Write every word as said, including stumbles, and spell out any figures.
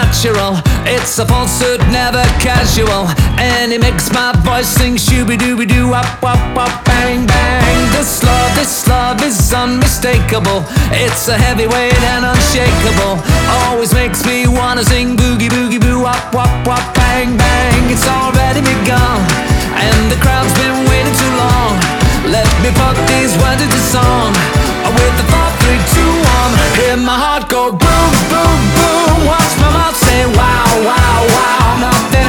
natural. It's a falsehood, never casual, and it makes my voice sing shooby-dooby-doo, up, up, up, bang, bang. This love, this love is unmistakable. It's a heavyweight and unshakable. Always makes me wanna sing boogie, boogie, boo, up, up, up, bang, bang. It's already begun, and the crowd's been waiting too long. Let me put these words into song. With the four, three, two, one, hear my heart go boom, boom, boom. Watch my mouth say wow, wow, wow. Nothing